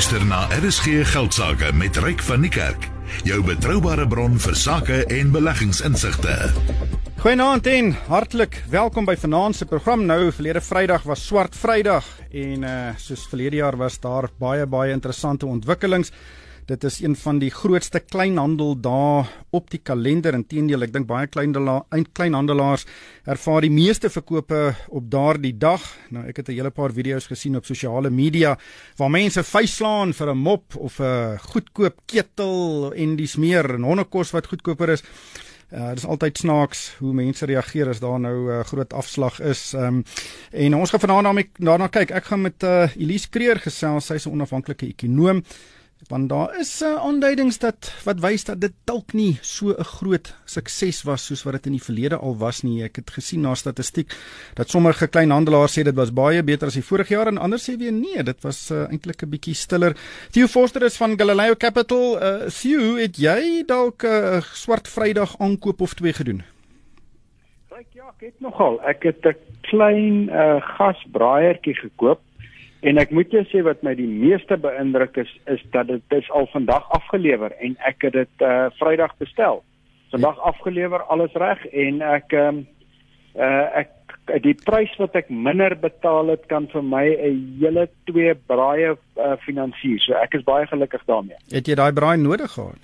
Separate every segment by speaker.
Speaker 1: luister na RSG Geldsaake met Ryk van die Kerk. Jou betroubare bron vir sake en beleggingsinsigte.
Speaker 2: Goeienaand en hartlik welkom by vanaand se program. Nou, verlede Vrydag was Swart Vrydag en soos verlede jaar was daar baie interessante ontwikkelings. Dit is een van die grootste kleinhandeldae op die kalender. Inteendeel, ek dink baie kleinhandelaars ervaar die meeste verkope op daardie dag. Nou, ek het 'n hele paar video's gesien op sosiale media waar mense vuisslaan vir 'n mop of 'n goedkoop ketel en dis meer en hondekos wat goedkoper is. Dit is altyd snaaks hoe mense reageer as daar nou groot afslag is. En ons gaan vanaand daarna kyk. Ek gaan met Elise Kreer gesels. Sy is 'n onafhanklike ekonoom. Want daar is aanduidings wat wys dat dit dalk nie so 'n groot sukses was soos wat dit in die verlede al was nie. Ek het gesien na statistiek dat sommige kleinhandelaars sê dit was baie beter as die vorige jaar en ander sê weer nee, dit was eintlik 'n bietjie stiller. Theo Forster is van Galileo Capital. Theo, het jy dalk 'n Swart Vrydag aankoop of twee gedoen?
Speaker 3: Ja, ek het nogal. Ek het 'n klein gasbraaiertjie gekoop. En ek moet jou sê wat my die meeste beïndruk is dat dit is al vandag afgelewer en ek het dit Vrydag bestel. Vandag afgelewer, alles reg en ek die prys wat ek minder betaal het kan vir my 'n hele 2 braaie finansier. So ek is baie gelukkig daarmee.
Speaker 2: Het jy daai braai nodig gehad?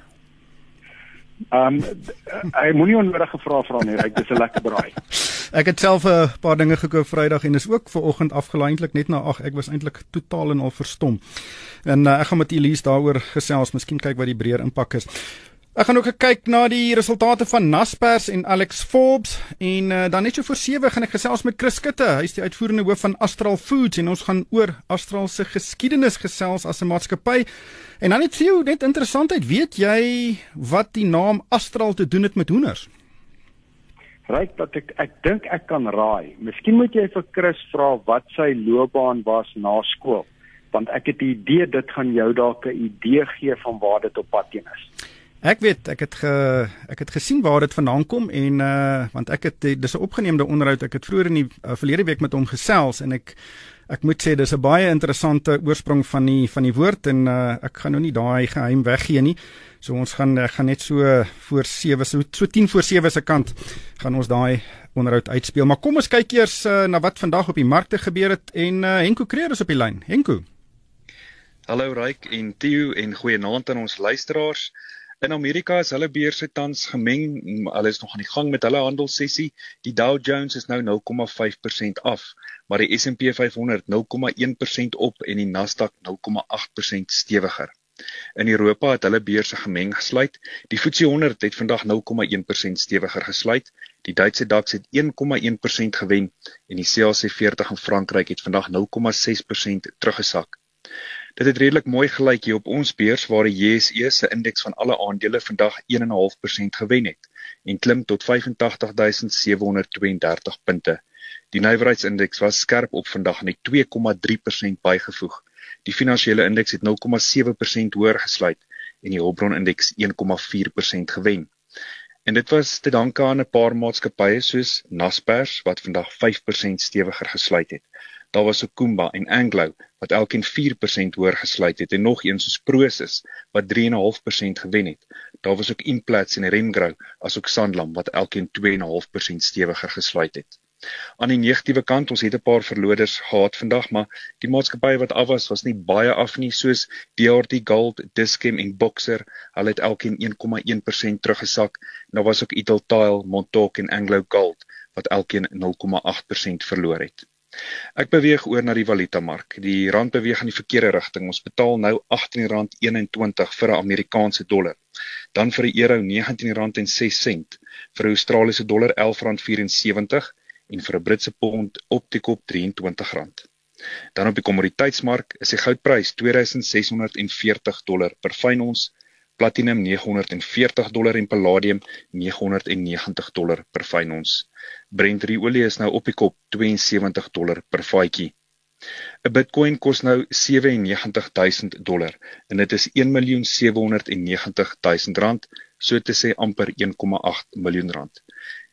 Speaker 3: Ek moenie onnodige vrae vra nie, Ryk, dis 'n lekker braai.
Speaker 2: Ek het self 'n paar dinge gekoop Vrydag en is ook vanoggend afgelaai eintlik net na 8. Ek was eintlik totaal en al verstom. En ek gaan met Elise daaroor gesels, miskien kyk wat die breër impak is. Ek gaan ook kyk na die resultate van Naspers en Alex Forbes en dan net so voor 7 gaan ek gesels met Chris Skutte. Hy is die uitvoerende hoof van Astral Foods en ons gaan oor Astral se geskiedenis gesels as 'n maatskappy. En dan net interessantheid, weet jy wat die naam Astral te doen het met hoenders?
Speaker 3: Ryk, dat ek dink ek kan raai. Miskien moet jy vir Chris vra wat sy loopbaan was na skool, want ek het die idee dit gaan jou dalk 'n idee gee van waar dit op pad heen is.
Speaker 2: Ek weet, ek het gesien waar dit vandaan kom en want dis 'n opgeneemde onderhoud. Ek het vroeër in die verlede week met hom gesels en ek moet sê dis 'n baie interessante oorsprong van die woord en ek gaan nou nie daai geheim weggee nie. So ons gaan net so voor 7, so 10 voor 7 se kant gaan ons daai onderhoud uitspeel. Maar kom ons kyk eers na wat vandag op die markte gebeur het en Henko Kreer is op die lyn. Henko.
Speaker 4: Hallo Ryk en Theo en goeienaand aan ons luisteraars. In Amerika is hulle beurse tans gemeng. Hulle is nog aan die gang met hulle handelssessie. Die Dow Jones is nou 0,5% af, maar die S&P 500 0,1% op en die Nasdaq 0,8% stewiger. In Europa het hulle beurse gemeng gesluit. Die FTSE 100 het vandag 0,1% stewiger gesluit. Die Duitse DAX het 1,1% gewen en die CAC 40 in Frankryk het vandag 0,6% teruggesak. Dit het redelik mooi gelyk hier op ons beurs waar die JSE se indeks van alle aandele vandag 1,5% gewen het en klim tot 85.732 punte. Die nywerheidsindeks was skerp op vandag en het 2,3% bygevoeg. Die finansiële indeks het 0,7% hoër gesluit en die hulpbronindeks 1,4% gewen. En dit was te danke aan 'n paar maatskappye soos Naspers wat vandag 5% stewiger gesluit het. Daar was ook Kumba en Anglo wat elkeen 4% hoër gesluit het en nog een soos Prosus wat 3,5% gewen het. Daar was ook Implats en Remgro asook Sanlam wat elkeen 2,5% stewiger gesluit het. Aan die negatiewe kant, ons het 'n paar verloders gehad vandag, maar die maatskappye wat af was nie baie af nie, soos DRT Gold, Dischem en Boxer. Hulle het elkeen 1,1% teruggesak. Daar was ook Italtile, Montauk en Anglo Gold wat elkeen 0,8% verloor het. Ek beweeg oor na die valutamark. Die rand beweeg in die verkeerde rigting. Ons betaal nou R18.21 vir 'n Amerikaanse dollar. Dan vir 'n euro R19.06, vir 'n Australiese dollar R11.74 en vir 'n Britse pond op die kop R23. Dan op die kommoditeitsmark is die goudprys $2,640 per fyn ons, platinum $940 en palladium $990 per fyn ons. Brent olie is nou op die kop $72 per vatjie. 'n Bitcoin kos nou $97,000 en dit is R1.790.000, so te sê amper R1,8 miljoen.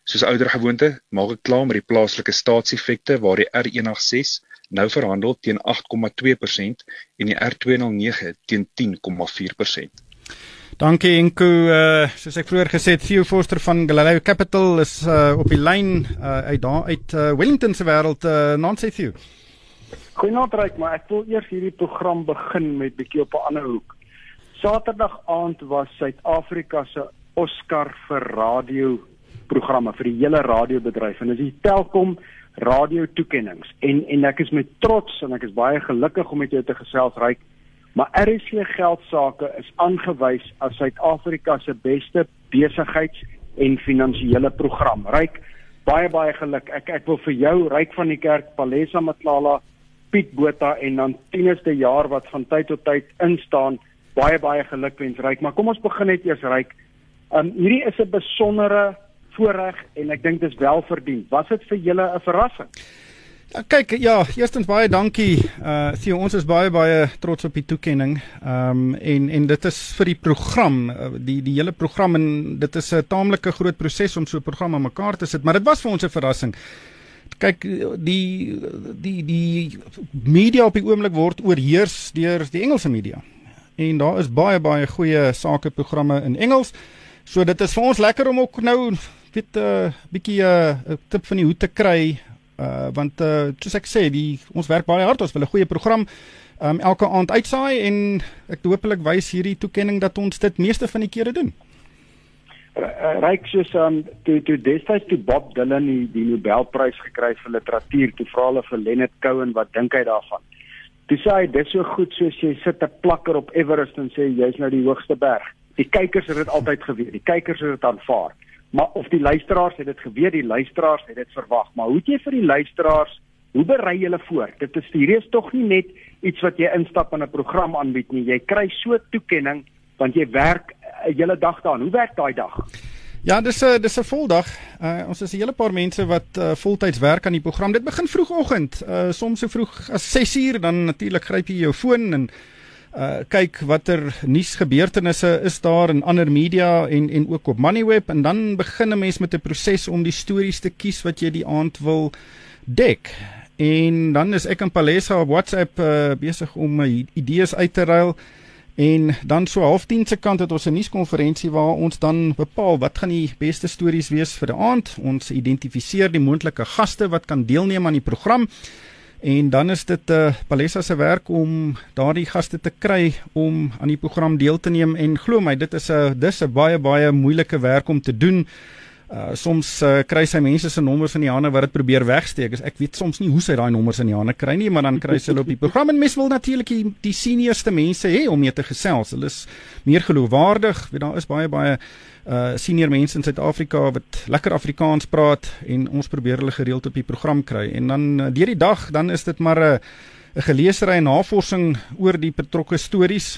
Speaker 4: Soos oudergewoonte, maak ek klaar met die plaaslike staatseffekte waar die R186 nou verhandel teen 8,2% en die R209 teen 10,4%.
Speaker 2: Dankie Enko, soos ek vroeër gesê het, Theo Forster van Galileo Capital is op die lyn uit Wellington se wêreld. Nancy Theo.
Speaker 3: Goeienaand Ryk, maar ek wil eers hierdie program begin met bietjie op 'n ander hoek. Saterdag aand was Suid-Afrika se Oscar vir radioprogramme, vir die hele radiobedryf, en dis die Telkom radio toekennings. En ek is met trots en ek is baie gelukkig om met jou te gesels, Ryk. Maar RSG Geldsaake is aangewys as Suid-Afrika se beste besigheids- en finansiële program. Ryk, baie geluk. Ek wil vir jou, Ryk van die Kerk, Palesa Matlala, Piet Botha en dan Tinus de Jaar wat van tyd tot tyd instaan, baie gelukwens, Ryk. Maar kom ons begin net eers, Ryk. Hierdie is 'n besondere voorreg en ek dink dis wel verdien. Was dit vir julle 'n verrassing?
Speaker 2: Ja, kyk, eerstens baie dankie. Theo, ons is baie trots op die toekenning. En dit is vir die program, die hele program, en dit is 'n taamlike groot proses om so 'n program aan mekaar te sit, maar dit was vir ons 'n verrassing. Kyk, die media op die oomblik word oorheers deur die Engelse media. En daar is baie goeie sakeprogramme in Engels. So dit is vir ons lekker om ook nou bietjie 'n tip van die hoed te kry. Want soos ek sê, ons werk baie hard, ons wil 'n goeie program elke aand uitsaai, en ek hopelik wys hierdie toekenning dat ons dit meeste van die kere doen.
Speaker 3: Ryk, soos toe destyds toe Bob Dylan die Nobelprys gekry vir literatuur, toe vra hulle vir Leonard Cohen wat dink hy daarvan. Toe sê hy, dis so goed soos jy sit 'n plakker op Everest en sê jy's nou die hoogste berg. Die kykers het dit altyd geweet, die kykers het dit aanvaar. Maar of die luisteraars het dit geweet, die luisteraars het dit verwag. Maar hoe het jy vir die luisteraars, hoe berei jy hulle voor? Hierdie is tog nie net iets wat jy instap in 'n program aanbied nie. Jy kry so toekenning, want jy werk 'n hele dag daaraan. Hoe werk daai dag?
Speaker 2: Ja, dis 'n voldag. Ons is 'n hele paar mense wat voltyds werk aan die program. Dit begin vroegoggend, soms so vroeg as 6:00, dan natuurlik gryp jy jou foon en kyk watter nuusgebeurtenisse is daar in ander media en ook op Moneyweb, en dan begin 'n mens met 'n proses om die stories te kies wat jy die aand wil dek. En dan is ek en Palesa op WhatsApp besig om idees uit te ruil, en dan so 9:30 se kant het ons 'n nuuskonferensie waar ons dan bepaal wat gaan die beste stories wees vir die aand. Ons identifiseer die moontlike gaste wat kan deelneem aan die program. En dan is dit Palesa se werk om daardie gaste te kry om aan die program deel te neem, en glo my, dit is 'n baie moeilike werk om te doen. Soms kry sy mense se nommers in die hande wat dit probeer wegsteek. Ek weet soms nie hoe sy daai nommers in die hande kry nie, maar dan kry sy hulle op die program, en mens wil natuurlik die seniorste mense hê om mee te gesels. Hulle is meer geloofwaardig. Daar is baie senior mense in Suid-Afrika wat lekker Afrikaans praat, en ons probeer hulle gereeld op die program kry. En dan deur die dag, dan is dit maar 'n geleesery en navorsing oor die betrokke stories.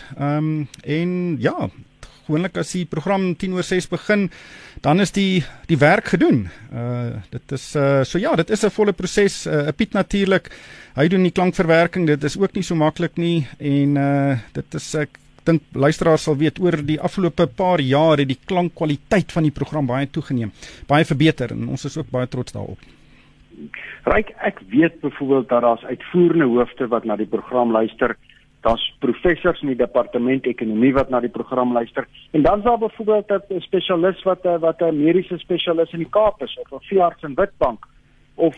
Speaker 2: En ja, gewoonlik as die program 5:50 begin, dan is die werk gedoen. Dit is dit is 'n volle proses. Piet natuurlik, hy doen die klankverwerking. Dit is ook nie so maklik nie, en dit is ek dink luisteraars sal weet, oor die afgelope paar jaar het die klankkwaliteit van die program baie toegeneem, baie verbeter, en ons is ook baie trots daarop.
Speaker 3: Ryk, ek weet byvoorbeeld dat daar's uitvoerende hoofde wat na die program luister. Daar's professors in die departement ekonomie wat na die program luister. En dan is daar byvoorbeeld 'n spesialis wat 'n mediese spesialis in die Kaap is, of 'n veearts in Witbank, of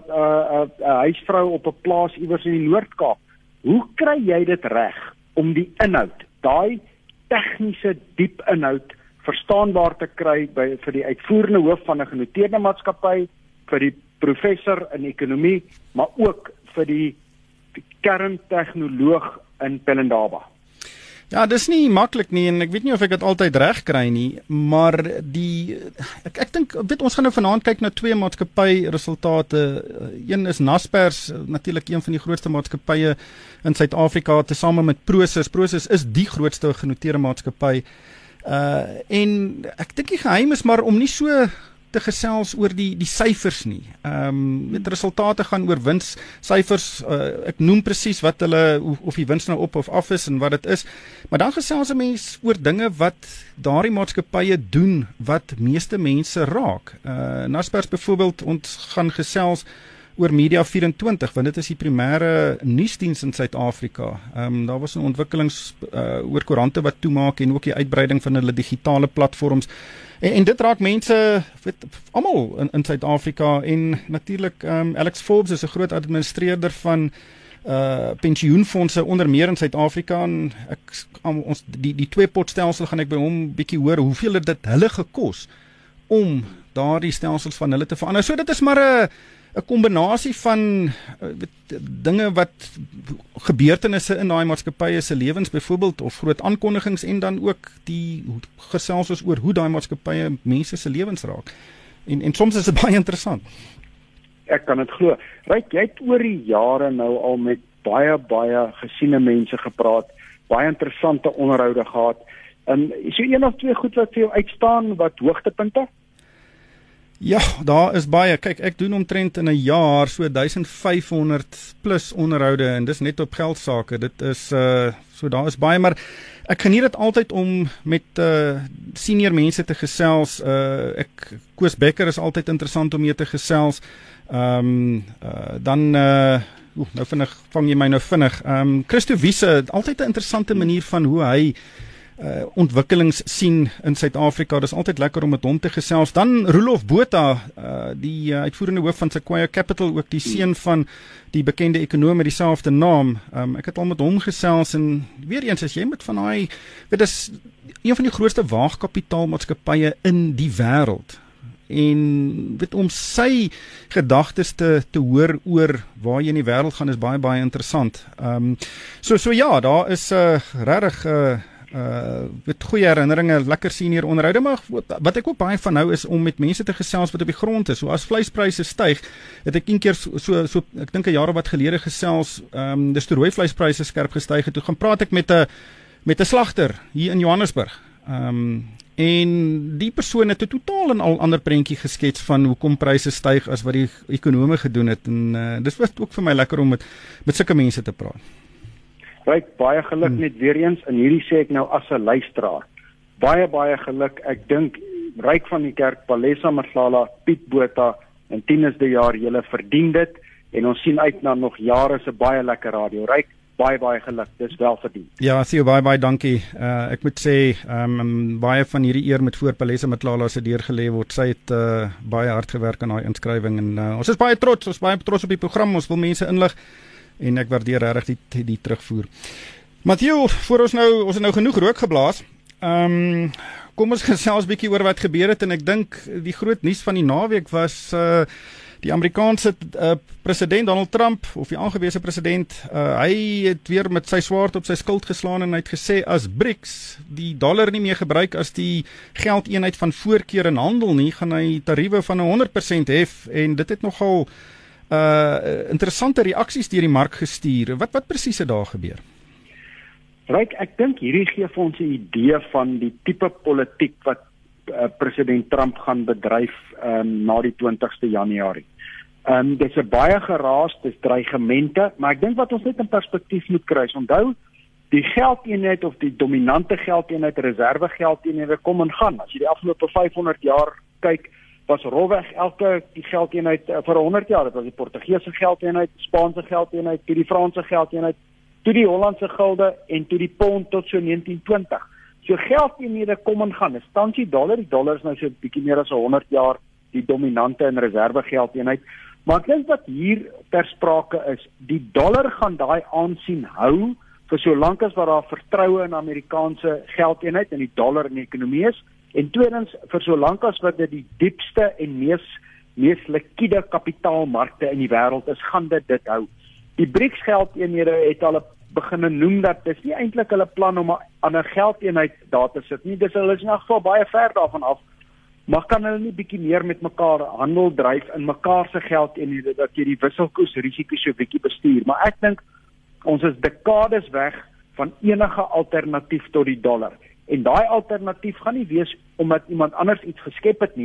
Speaker 3: 'n huisvrou op 'n plaas iewers in die Noord-Kaap. Hoe kry jy dit reg om die inhoud, daai tegniese diep inhoud verstaanbaar te kry vir die uitvoerende hoof van 'n genoteerde maatskappy, vir die professor in ekonomie, maar ook vir die kerntegnoloog in Pelindaba?
Speaker 2: Ja, dis nie maklik nie, en ek weet nie of ek dit altyd reg kry nie, maar ek dink, ons gaan nou vanaand kyk na 2 maatskappy-resultate. Een is Naspers, natuurlik een van die grootste maatskappye in Suid-Afrika, tesame met Prosus. Prosus is die grootste genoteerde maatskappy. En ek dink die geheim is maar om nie so te gesels oor die syfers nie. Met resultate gaan oor winssyfers. Ek noem presies wat hulle of die wins nou op of af is en wat dit is. Maar dan gesels 'n mens oor dinge wat daardie maatskappye doen wat meeste mense raak. Naspers byvoorbeeld, ons gaan gesels oor Media24, want dit is die primêre nuusdiens in Suid-Afrika. Daar was 'n ontwikkelings oor koerante wat toemaak en ook die uitbreiding van hulle digitale platforms. En dit raak mense, almal in Suid-Afrika en natuurlik Alex Forbes is 'n groot administreerder van pensioenfondse onder meer in Suid-Afrika en ons die twee potstelsel gaan ek by hom bietjie hoor hoeveel het dit hulle gekos om daardie stelsels van hulle te verander. So dit is maar 'n kombinasie van dinge wat gebeurtenisse in daai maatskappye se lewens byvoorbeeld of groot aankondigings en dan ook die gesels oor hoe daai maatskappye mense se lewens raak. En soms is dit baie interessant.
Speaker 3: Ek kan dit glo. Ryk, jy het oor die jare nou al met baie gesiene mense gepraat, baie interessante onderhoude gehad. Is so een of twee goed wat vir jou uitstaan wat hoogtepunte?
Speaker 2: Ja, daar is baie. Kyk, ek doen omtrent in 'n jaar so 1500 plus onderhoude en dis net op geldsaake. Dit is so daar is baie, maar ek geniet dit altyd om met senior mense te gesels. Koos Becker is altyd interessant om mee te gesels. Dan nou vang jy my nou vinnig. Christo Wiese, altyd 'n interessante manier van hoe hy ontwikkelings sien in Suid-Afrika. Dis altyd lekker om met hom te gesels. Dan Roelof Botha, die uitvoerende hoof van Sequoia Capital, ook die seun van die bekende ekonoom met dieselfde naam. Ek het al met hom gesels en weer eens as jy met van daai, dit is een van die grootste waagkapitaalmaatskappye in die wêreld. En om sy gedagtes te hoor oor waar jy in die wêreld gaan is baie interessant. So ja, daar is regtig met goeie herinneringe, lekker senior onderhoude, maar wat ek ook baie van hou is om met mense te gesels wat op die grond is. So as vleispryse styg, het ek een keer so ek dink 'n jaar of wat gelede gesels, dis toe rooi vleispryse skerp gestyg het, toe gaan praat ek met 'n slagter hier in Johannesburg. En die persoon het 'n totaal en al ander prentjie geskets van hoekom pryse styg as wat die ekonome gedoen het. En dis was ook vir my lekker om met sulke mense te praat.
Speaker 3: Ryk, baie geluk net weer eens, en hierdie sê ek nou as 'n luisteraar. Baie geluk, ek dink, Ryk van die Kerk, Palesa Matlala, Piet Botha, en Tinus de Jaar, julle verdien dit, en ons sien uit na nog jare se baie lekker radio. Ryk, baie geluk, dis wel verdien.
Speaker 2: Ja, Theo, baie dankie. Ek moet sê, baie van hierdie eer moet voor Palesa Matlala se deur gelê word. Sy het baie hard gewerk aan haar inskrywing, en ons is baie trots op die program, ons wil mense inlig, en ek waardeer regtig die terugvoer. Mathieu, voor ons het nou genoeg rook geblaas. Kom ons gesels bietjie oor wat gebeur het, en ek dink die groot nuus van die naweek was die Amerikaanse president Donald Trump, of die aangewese president, hy het weer met sy swaard op sy skild geslaan en hy het gesê as BRICS die dollar nie meer gebruik as die geldeenheid van voorkeur in handel nie, gaan hy tariewe van 100% hef, en dit het nogal interessante reaksies deur die mark gestuur. Wat presies het daar gebeur?
Speaker 3: Ryk, ek dink hierdie gee vir ons 'n idee van die tipe politiek wat president Trump gaan bedryf na die 20ste Januarie. Dit is 'n baie geraas, dis dreigemente, maar ek dink wat ons net in perspektief moet kry, onthou, die geldeenheid of die dominante geldeenheid, reserve geldeenhede kom en gaan. As jy die afgelope 500 jaar kyk, was rolweg elke die geldeenheid vir 100 jaar, dit was die Portugese geldeenheid, Spaanse geldeenheid, toe die Franse geldeenheid, toe die Hollandse gulde en toe die pond tot so 1920. So geldeenhede kom en gaan. Dis tans die dollar is nou so 'n bietjie meer as 100 jaar die dominante en reserve geldeenheid. Maar ek dink wat hier ter sprake is, die dollar gaan daai aansien hou vir so lank as wat daar vertroue in Amerikaanse geldeenheid en die dollar in die ekonomie is. En tweedens, vir so lank as wat dit die diepste en mees liquide kapitaalmarkte in die wêreld is, gaan dit hou. Die BRICS geldeenhede het al begin noem dat dis nie eintlik hulle plan om 'n ander geldeenheid daar te sit nie. Dis hulle is in elk geval baie ver daarvan af. Maar kan hulle nie bietjie meer met mekaar handel dryf in mekaar se geldeenhede dat jy die wisselkoersrisiko so bietjie bestuur. Maar ek dink ons is dekades weg van enige alternatief tot die dollar. En daai alternatief gaan nie wees omdat iemand anders iets geskep het nie.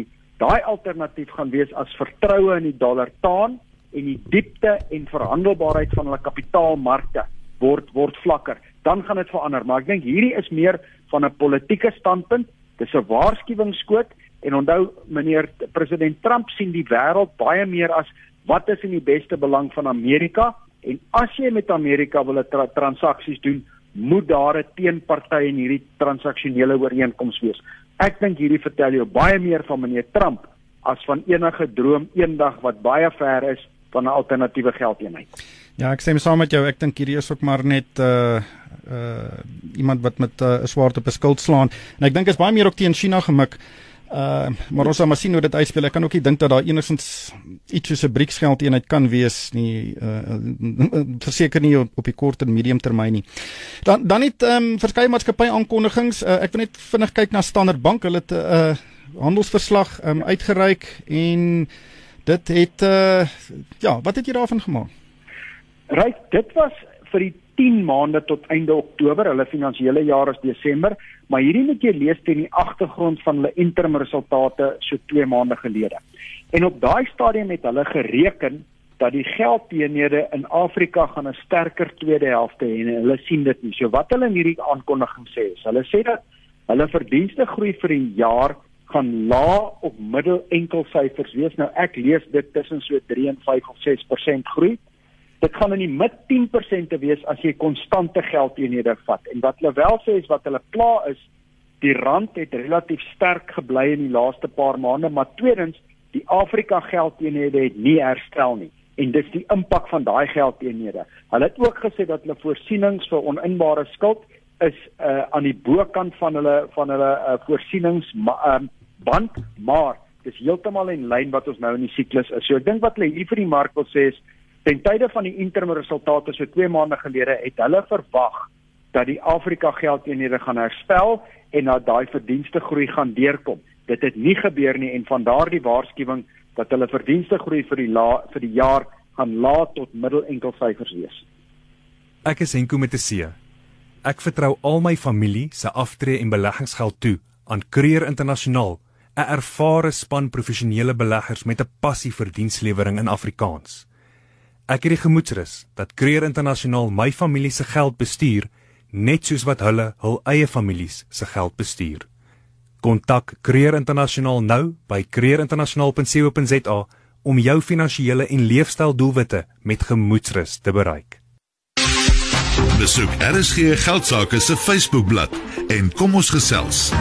Speaker 3: daai alternatief gaan wees as vertroue in die dollar taan en die diepte en verhandelbaarheid van hulle kapitaalmarkte word vlakker, dan gaan dit verander. Maar ek dink hierdie is meer van 'n politieke standpunt, dis 'n waarskuwingsskoot, en onthou, meneer president Trump sien die wêreld baie meer as wat is in die beste belang van Amerika, en as jy met Amerika wil transaksies doen, moet daar 'n teenparty in hierdie transaksionele ooreenkoms wees. Ek dink hierdie vertel jou baie meer van meneer Trump as van enige droom eendag wat baie ver is van 'n alternatiewe geldeenheid.
Speaker 2: Ja, ek stem saam met jou. Ek dink hierdie is ook maar net iemand wat met 'n swaard op 'n skild slaan. En ek dink is baie meer ook teen China gemik. Maar ons sal maar sien hoe dit uitspeel. Ek kan ook nie dink dat daar enigstens iets soos 'n BRICS-geldeenheid kan wees nie, verseker nie op die kort en medium termyn nie. Dan het verskeie maatskappy aankondigings. Ek wil net vinnig kyk na Standard Bank. Hulle het handelsverslag uitgereik en dit het wat het jy daarvan gemaak?
Speaker 3: Right, dit was vir die 10 maande tot einde Oktober, hulle finansiële jaar is Desember, maar hierdie moet jy lees teen die agtergrond van hulle interim resultate so 2 maande gelede. En op daai stadium het hulle gereken dat die geldeenhede in Afrika gaan 'n sterker tweede helfte hê, en hulle sien dit nie. So wat hulle in hierdie aankondiging sê is, hulle sê dat hulle verdienste groei vir die jaar gaan lae op middel enkelsyfers wees. Nou ek lees dit tussen so 3 en 5 of 6% groei. Dit gaan in die mid 10% wees as jy konstante geldeenhede vat. En wat hulle wel sê is, wat hulle pla is, die rand het relatief sterk gebly in die laaste paar maande, maar tweedens, die Afrika geldeenhede het nie herstel nie. En dis die impak van daai geldeenhede. Hulle het ook gesê dat hulle voorsienings vir oninbare skuld is aan die bokant van hulle voorsieningsband, maar dis heeltemal in lyn wat ons nou in die siklus is. So ek dink wat hulle hier vir die mark wil sê is, ten tye van die interim resultate so 2 maande gelede het hulle verwag dat die Afrika geldeenhede gaan herstel en dat daai verdienste groei gaan deurkom. Dit het nie gebeur nie, en van daardie waarskuwing dat hulle verdienste groei vir die jaar gaan laat tot middel enkelsyfers wees.
Speaker 5: Ek is Henko met 'n C. Ek vertrou al my familie se aftree en beleggingsgeld toe aan Creer Internasionaal, 'n ervare span professionele beleggers met 'n passie vir dienslewering in Afrikaans. Ek het die gemoedsrus dat Creer Internasionaal my familie se geld bestuur, net soos wat hulle hul eie families se geld bestuur. Kontak Creer Internasionaal nou by creerinternasionaal.co.za om jou finansiële en leefstyldoelwitte met gemoedsrus te bereik.
Speaker 1: Besoek RSG Geldsaake se Facebookblad en kom ons gesels.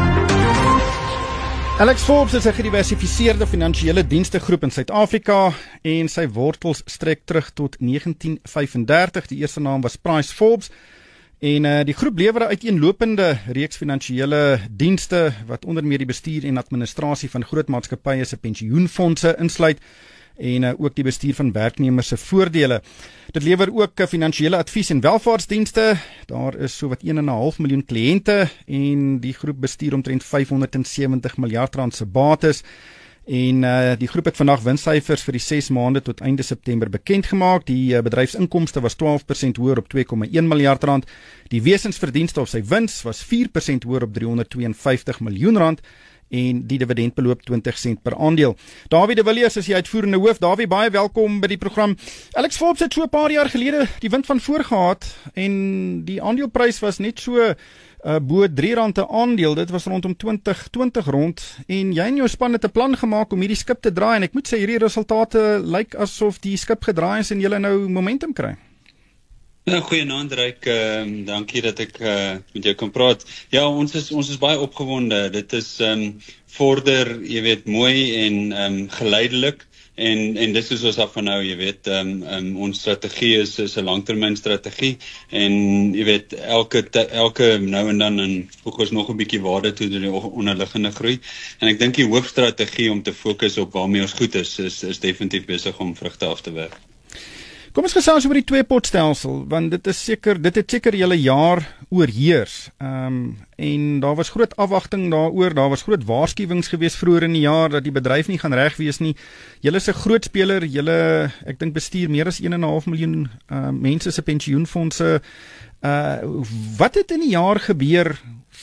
Speaker 2: Alex Forbes is 'n gediversifiseerde finansiële dienstegroep in Suid-Afrika en sy wortels strek terug tot 1935. Die eerste naam was Price Forbes en die groep lewer 'n uiteenlopende reeks finansiële dienste wat onder meer die bestuur en administrasie van groot maatskappye se pensioenfondse insluit en ook die bestuur van werknemers se voordele. Dit lewer ook finansiële advies en welvaartsdienste. Daar is sowat 1,5 miljoen kliënte en die groep bestuur omtrent 570 miljard rand se bates. En die groep het vandag winssyfers vir die 6 maande tot einde September bekend gemaak. Die bedryfsinkomste was 12% hoër op 2,1 miljard rand. Die wesensverdienste of sy wins was 4% hoër op 352 miljoen rand. En die dividend beloop 20 sent per aandeel. Dawie de Villiers is die uitvoerende hoof. Dawie, baie welkom by die program. Alex Forbes het so 'n paar jaar gelede die wind van voor gehad en die aandeleprys was net so bo R3 'n aandeel. Dit was rondom 2020 rond en jy en jou span het 'n plan gemaak om hierdie skip te draai en ek moet sê hierdie resultate lyk asof die skip gedraai is en julle nou momentum kry.
Speaker 6: Ja, goeienaand Ryk, dankie dat ek met jou kan praat. Ja, ons is baie opgewonde. Dit is vorder, jy weet, mooi en geleidelik en dis is ons af van nou, jy weet, ons strategie is 'n langtermynstrategie en jy weet, elke nou en dan voeg ons nog 'n bietjie waarde toe die onderliggende groei. En ek dink die hoofstrategie om te fokus op waarmee ons goed is definitief besig om vrugte af te werk.
Speaker 2: Kom ons gesels oor die tweepotstelsel, want dit het seker julle jaar oorheers. En daar was groot afwagting daaroor, daar was groot waarskuwings gewees vroeër in die jaar dat die bedryf nie gaan reg wees nie. Julle is 'n groot speler, julle ek dink bestuur meer as 1,5 miljoen mense se pensioenfondse. Wat het in die jaar gebeur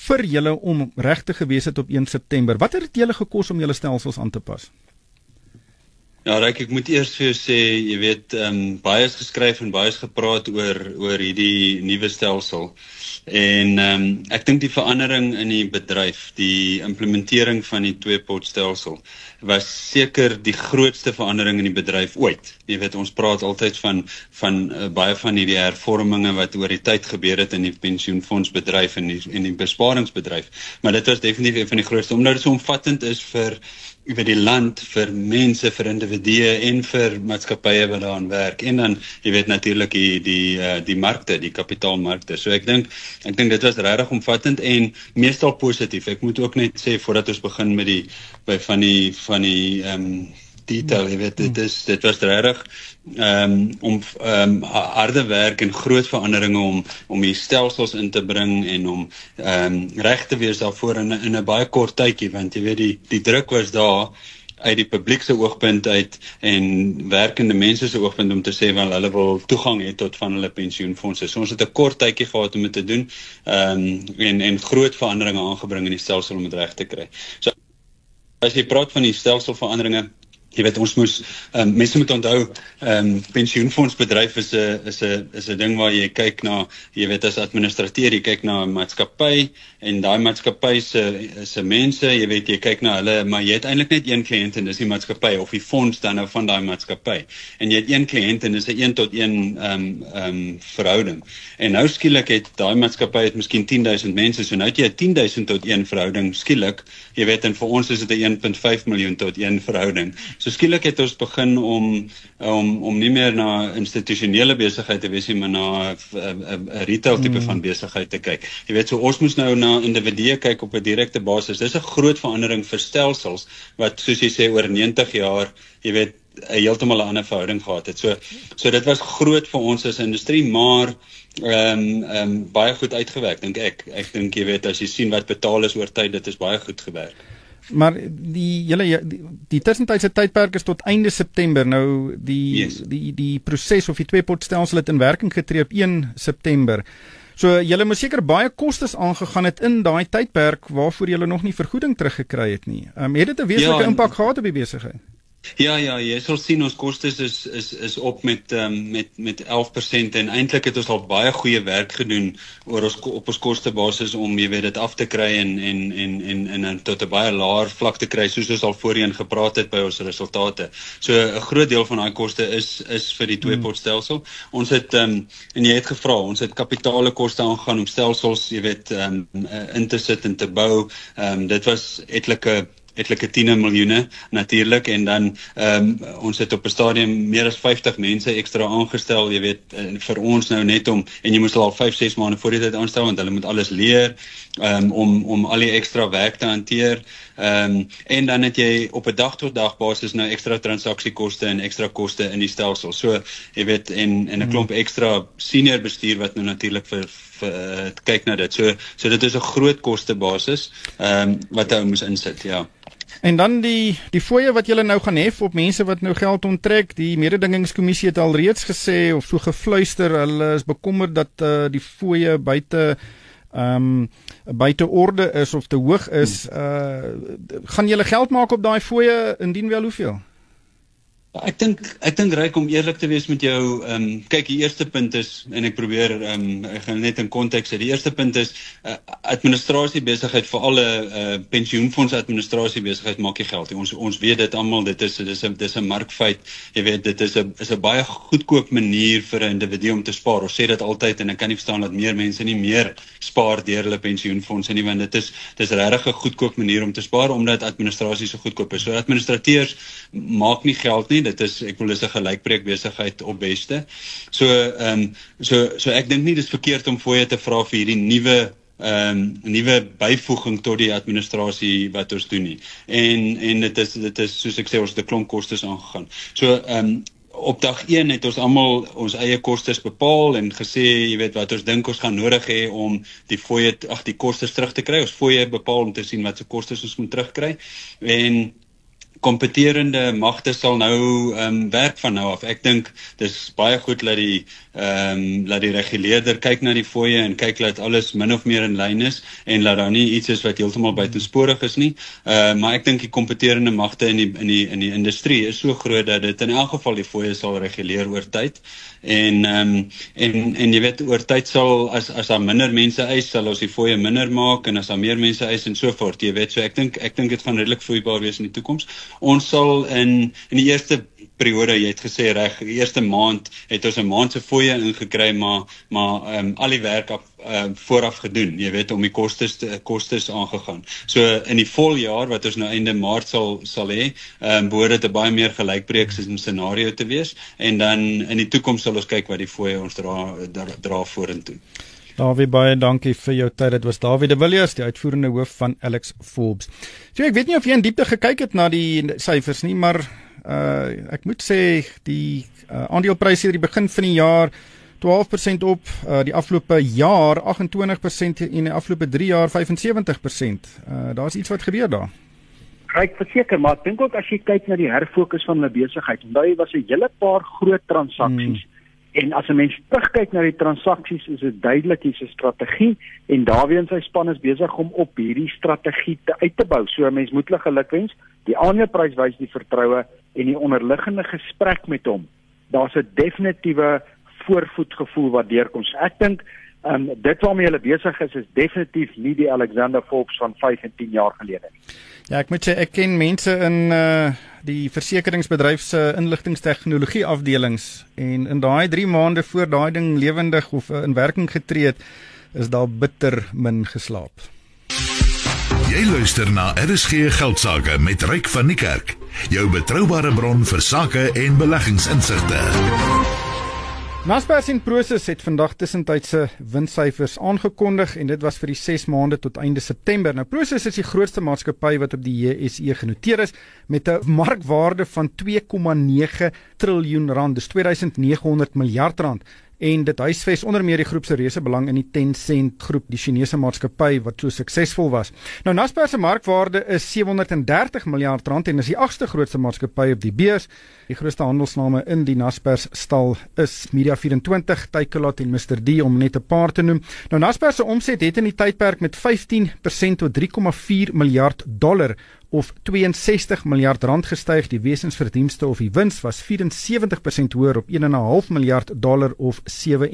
Speaker 2: vir julle om regtig gewees het op 1 September? Wat het julle gekos om julle stelsels aan te pas?
Speaker 6: Ja, ek moet eers vir jou sê, jy weet, baie is geskryf en baie is gepraat oor hierdie nuwe stelsel. En ek dink die verandering in die bedryf, die implementering van die 2-potstelsel was seker die grootste verandering in die bedryf ooit. Jy weet, ons praat altyd van baie van hierdie hervorminge wat oor die tyd gebeur het in die pensioenfondsbedryf en die besparingsbedryf. Maar dit was definitief een van die grootste, omdat dit so omvattend is vir die land, vir mense, vir individue en vir maatskappye wat daaraan werk. En dan, jy weet natuurlik die markte, die kapitaalmarkte. So ek dink dit was regtig omvattend en meestal positief. Ek moet ook net sê voordat ons begin met van die detail, jy weet, dit was regtig harde werk en groot veranderinge om die stelsels in te bring en om reg te wees daarvoor in 'n baie kort tydjie, want jy weet die druk was daar uit die publiek se oogpunt uit en werkende mense se oogpunt om te sê wel hulle wil toegang hê tot van hulle pensioenfondse. So ons het 'n kort tydjie gehad om dit te doen en groot veranderinge aangebring in die stelsel om dit reg te kry. So as jy praat van die stelselveranderinge, jy weet, ons moes, mense moet onthou, pensioenfondsbedryf is 'n ding waar jy kyk na, jy weet, as administrateur, jy kyk na 'n maatskappy, en daai maatskappy se mense, jy weet, jy kyk na hulle, maar jy het eintlik net een kliënt, en dis die maatskappy, of die fonds dan nou van daai maatskappy, en jy het een kliënt, en dis 'n 1-tot-1 verhouding, en nou skielik het daai maatskappy het miskien 10,000 mense, so nou het jy 'n 10,000-tot-1 verhouding, skielik, jy weet, en vir ons is dit 'n 1.5 miljoen tot 1 verhouding. So skielik het ons begin om nie meer na institusionele besigheid te wees nie, maar na 'n retail tipe van besigheid te kyk. Jy weet, so ons moes nou na individue kyk op 'n direkte basis. Dis 'n groot verandering vir stelsels wat, soos jy sê, oor 90 jaar, jy weet, heeltemal 'n ander verhouding gehad het. So dit was groot vir ons as industrie, maar baie goed uitgewerk, dink ek. Ek dink, jy weet, as jy sien wat betaal is oor tyd, dit is baie goed gewerk.
Speaker 2: Maar die tussentydse tydperk is tot einde September. Nou die proses of die 2-potstelsel het in werking getree op 1 September. So julle moes seker baie kostes aangegaan het in daai tydperk waarvoor julle nog nie vergoeding teruggekry het nie. Het dit 'n wesentlike impak gehad op die besigheid?
Speaker 6: Ja, jy sal sien ons kostes is op met 11% en eintlik het ons al baie goeie werk gedoen op ons kostebasis om, jy weet, dit af te kry en tot 'n baie laer vlak te kry, soos ons al voorheen gepraat het by ons resultate. So 'n groot deel van daai koste is vir die 2-potstelsel. Ons het en jy het gevra, ons het kapitale koste aangegaan om stelsels, jy weet, in te sit en te bou. Dit was etlike 10 miljoene natuurlik, en dan ons het op 'n stadium meer as 50 mense ekstra aangestel, jy weet, vir ons nou net en jy moes al 5-6 maande voor die tyd aanstel, want hulle moet alles leer, om al die ekstra werk te hanteer, en dan het jy op 'n dag-tot-dag basis nou ekstra transaksiekoste en ekstra koste in die stelsel, so, jy weet, en 'n klomp ekstra senior bestuur wat nou natuurlik vir kyk na dit, so dit is 'n groot kostebasis, wat ou moes insit, ja.
Speaker 2: En dan die fooie wat julle nou gaan hef op mense wat nou geld onttrek, die mededingingskommissie het al reeds gesê, of so gefluister, hulle is bekommerd dat die fooie buite orde is of te hoog is. Gaan julle geld maak op daai fooie, indien wel hoeveel?
Speaker 6: Ek dink Ryk, om eerlik te wees met jou, kyk, die eerste punt is, en ek probeer, ek gaan net in konteks sê, die eerste punt is, administrasiebesigheid, vir alle pensioenfonds administrasiebesigheid maak jy geld. Ons weet dit almal, dit is 'n markfeit, jy weet, dit is 'n baie goedkoop manier vir 'n individu om te spaar. Ons sê dit altyd, en ek kan nie verstaan dat meer mense nie meer spaar deur hulle pensioenfondse nie, want dit is regtig 'n goedkoop manier om te spaar, omdat administrasie so goedkoop is. So administrateurs maak nie geld nie, dis 'n gelykbreek besigheid op beste. So ek dink nie dis verkeerd om fooie te vra vir hierdie nuwe byvoeging tot die administrasie wat ons doen nie. En dit is soos ek sê, ons het 'n klomp kostes aangegaan. So op dag 1 het ons almal ons eie kostes bepaal en gesê, jy weet, wat ons dink ons gaan nodig hê om die kostes terug te kry. Ons fooie bepaal om te sien wat se kostes ons moet terugkry. En kompeterende magte sal nou werk van nou af. Ek dink dis baie goed dat die reguleerder kyk na die fooie en kyk dat alles min of meer in lyn is en dat daar nie iets is wat heeltemal buitensporig is nie. Maar ek dink die kompeterende magte in die industrie is so groot dat dit in elk geval die fooie sal reguleer oor tyd. En jy weet, oor tyd sal, as daar minder mense eis, sal ons die fooie minder maak, en as daar meer mense eis en so voort, jy weet, so ek dink dit gaan redelik vloeibaar wees in die toekoms. Ons sal in die eerste periode, jy het gesê reg, die eerste maand het ons 'n maand se fooie ingekry, maar al die werk vooraf gedoen, jy weet, om die kostes aangegaan. So in die voljaar wat ons nou einde Maart sal hê, behoort dit 'n baie meer gelykbreekse scenario te wees, en dan in die toekoms sal ons kyk wat die fooie ons dra vorentoe.
Speaker 2: Dawie, baie dankie vir jou tyd. Dit was Dawie de Villiers, die uitvoerende hoof van Alex Forbes. So ek weet nie of jy in diepte gekyk het na die syfers nie, maar ek moet sê die aandeleprys hier die begin van die jaar 12% op, die afgelope jaar 28% en die afgelope 3 jaar 75%. Daar's iets wat gebeur daar.
Speaker 3: Kyk, verseker, maar ek dink ook as jy kyk na die herfokus van 'n besigheid, onthou jy was 'n hele paar groot transaksies. En as 'n mens terugkyk na die transaksies, is dit duidelik hier's 'n strategie en Dawie en sy span is besig om op hierdie strategie uit te bou. So 'n mens moet hulle gelukwens. Die aandeleprys wys die vertroue en die onderliggende gesprek met hom. Daar's 'n definitiewe voorvoetgevoel wat deurkom. So ek dink dit waarmee hulle besig is definitief nie die Alexander Forbes van 5 en 10 jaar gelede nie.
Speaker 2: Ja, ek moet sê, ek ken mense in die versekeringsbedryf se inligtingstegnologie afdelings en in daai 3 maande voor daai ding lewendig of in werking getree het, is daar bitter min geslaap.
Speaker 1: Jy luister na RSG Geldsaake met Ryk van Niekerk, jou betroubare bron vir sake en beleggingsinsigte.
Speaker 2: Naspers en Prosus het vandag tussentydse winssyfers aangekondig en dit was vir die 6 maande tot einde September. Nou Prosus is die grootste maatskappy wat op die JSE genoteer is met 'n markwaarde van 2,9 triljoen rand, dis 2900 miljard rand. En dit huisves onder meer die groep se resebelang in die Tencent groep, die Chinese maatskappy wat so suksesvol was. Nou Naspers se markwaarde is 730 miljard rand en is die 8ste grootste maatskappy op die beurs. Die grootste handelsname in die Naspers stal is Media24, Takealot en Mr D om net 'n paar te noem. Nou Naspers se omset het in die tydperk met 15% tot $3,4 miljard of 62 miljard rand gestyg. Die wesensverdienste of die wins was 74% hoër op $1,5 miljard of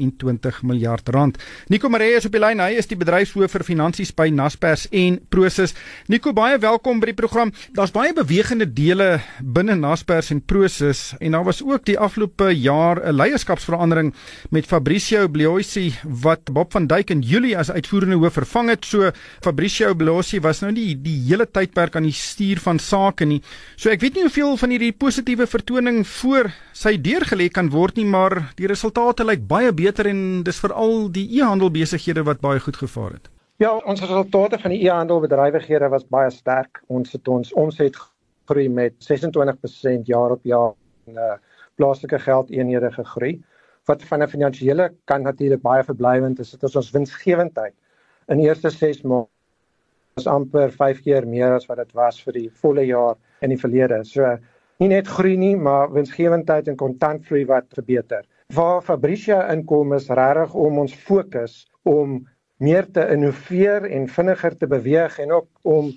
Speaker 2: 27 miljard rand. Nico Maree is op die lyn. Hy is die bedryfshoof vir finansies by Naspers en Prosus. Nico, baie welkom by die program. Daar's baie bewegende dele binne Naspers en Prosus en daar was ook die afgelope jaar 'n leierskapsverandering met Fabricio Bloisi wat Bob van Dijk in Julie as uitvoerende hoof vervang het. So Fabricio Bloisi was nou nie die hele tydperk aan die stuur van sake nie. So ek weet nie hoeveel van hierdie positiewe vertoning voor sy deur gelê kan word nie, maar die resultate lyk baie beter en dis veral die e-handelbesighede wat baie goed gevaar het.
Speaker 7: Ja, ons resultate van die e-handelbedrywighede was baie sterk. Ons het ons omset groei met 26% jaar op jaar en plaaslike geldeenhede gegroei. Wat van 'n finansiële kant natuurlik baie verblywend is, dit is ons winsgewendheid. In die eerste 6 maande was amper 5 keer meer as wat dit was vir die volle jaar in die verlede. So nie net groei nie, maar winsgewendheid en kontantvloei wat verbeter. Waar Fabricio inkom is regtig om ons fokus om meer te innoveer en vinniger te beweeg en ook om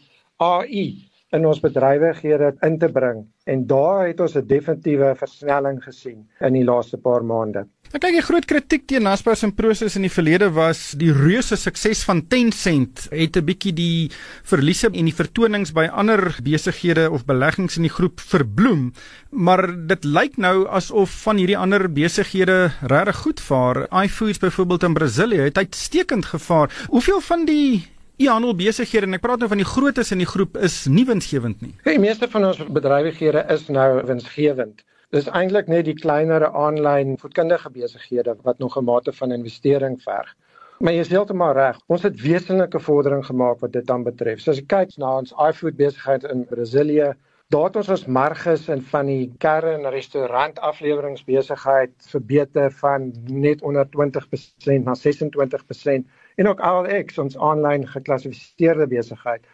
Speaker 7: AI in ons bedrywighede in te bring. En daar het ons 'n definitiewe versnelling gesien in die laaste paar maande.
Speaker 2: Ek kyk, die groot kritiek teen Naspers en Prosus in die verlede was die reuse sukses van Tencent het 'n bietjie die verliese en die vertonings by ander besighede of beleggings in die groep verbloem, maar dit lyk nou asof van hierdie ander besighede regtig goed vaar. iFoods byvoorbeeld in Brasilië het uitstekend gevaar. Hoeveel van die e-handelbesighede, en ek praat nou van die grootes in die groep, is nie winsgewend nie?
Speaker 7: Die meeste van ons bedrywighede is nou winsgewend. Dis eintlik net die kleinere aanlyn voedkundige besighede wat nog 'n mate van investering verg. Maar jy is heeltemal reg. Ons het wesenlike vordering gemaak wat dit dan betref. So as jy kyk na ons iFood besigheid in Brasilië, daar het ons marges in van die kern restaurant afleweringsbesigheid verbeter van net onder 20% na 26%. En ook ALX, ons aanlyn geklassifiseerde besigheid.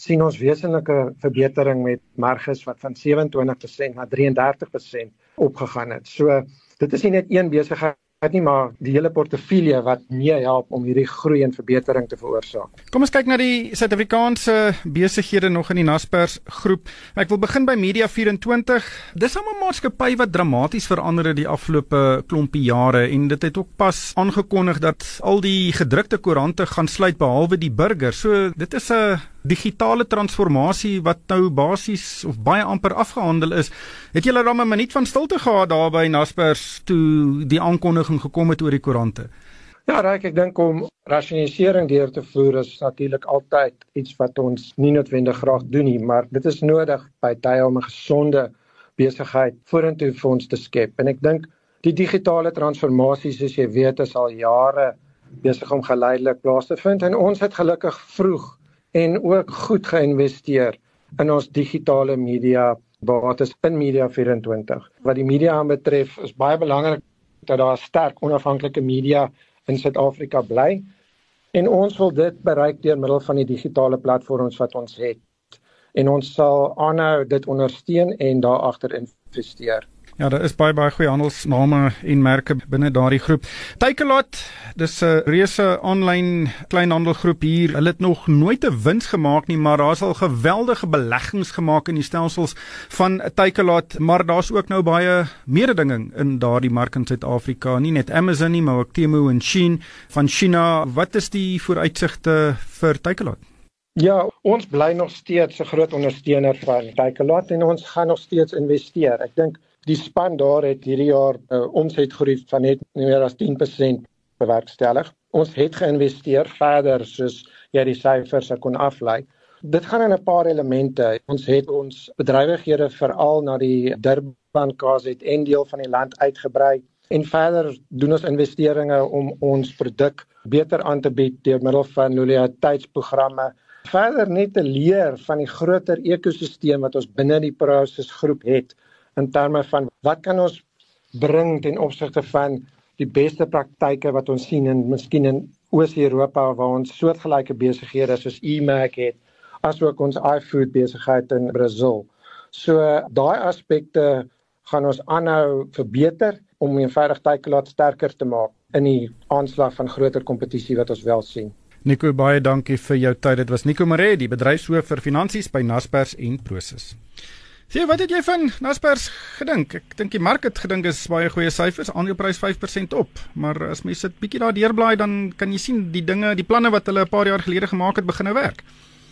Speaker 7: sien ons wesenlike verbetering met marges wat van 27% na 33% opgegaan het. So dit is nie net een besigheid nie, maar die hele portefeulje wat meehelp om hierdie groei en verbetering te veroorsaak.
Speaker 2: Kom ons kyk na die Suid-Afrikaanse besighede nog in die Naspers groep. Ek wil begin by Media24. Dis 'n maatskappy wat dramaties verander het die afgelope klompie jare en dit het ook pas aangekondig dat al die gedrukte koerante gaan sluit behalwe die burger. So dit is 'n digitale transformasie wat nou basies of baie amper afgehandel is. Het julle dan 'n minuut van stilte gehad daar by Naspers toe die aankondiging gekom het oor die koerante?
Speaker 7: Ja, Ryk, ek dink om rasionalisering deur te voer is natuurlik altyd iets wat ons nie noodwendig graag doen nie, maar dit is nodig by tye om 'n gesonde besigheid vorentoe vir ons te skep. En ek dink die digitale transformasie, soos jy weet, is al jare besig om geleidelik plaas te vind en ons het gelukkig vroeg en ook goed geïnvesteer in ons digitale media bates in Media24. Wat die media aanbetref, is baie belangrik dat daar sterk onafhanklike media in Suid-Afrika bly en ons wil dit bereik deur middel van die digitale platforms wat ons het. En ons sal aanhou dit ondersteun en daarachter investeer.
Speaker 2: Ja, daar is baie goeie handelsname en merke binne daardie groep. Takealot, dis 'n reuse aanlyn kleinhandelgroep hier. Hulle het nog nooit 'n wins gemaak nie, maar daar's al geweldige beleggings gemaak in die stelsels van Takealot, maar daar's ook nou baie mededinging in daardie mark in Suid-Afrika, nie net Amazon nie, maar ook Temu en Shein van China. Wat is die vooruitsigte vir Takealot?
Speaker 7: Ja, ons bly nog steeds 'n groot ondersteuner van Takealot en ons gaan nog steeds investeer. Ek dink die span daar het hierdie jaar omsetgroei van net meer as 10% bewerkstellig. Ons het geïnvesteer verder soos jy die syfers kon aflei. Dit gaan in 'n paar elemente. Ons het ons bedrywighede veral na die Durban, KZN deel van die land uitgebrei en verder doen ons investeringe om ons produk beter aan te bied deur middel van loyaliteitsprogramme. Verder net te leer van die groter ekosisteem wat ons binne die Prosus groep het in terme van wat kan ons bring ten opsigte van die beste praktyke wat ons sien in miskien in Oos-Europa waar ons soortgelyke besighede soos eMag het, asook ons iFood besigheid in Brazil. So daai aspekte gaan ons aanhou verbeter om eenvoudig Takealot sterker te maak in die aanslag van groter kompetisie wat ons wel sien.
Speaker 2: Nico, baie dankie vir jou tyd. Dit was Nico Maree, die bedryfshoof vir finansies by Naspers en Prosus. Sê, wat het jy van Naspers gedink? Ek dink die mark het gedink is baie goeie syfers, aandeleprys 5% op, maar as mens dit bietjie daar deurblaai, dan kan jy sien die dinge, die planne wat hulle 'n paar jaar gelede gemaak het, begin nou werk.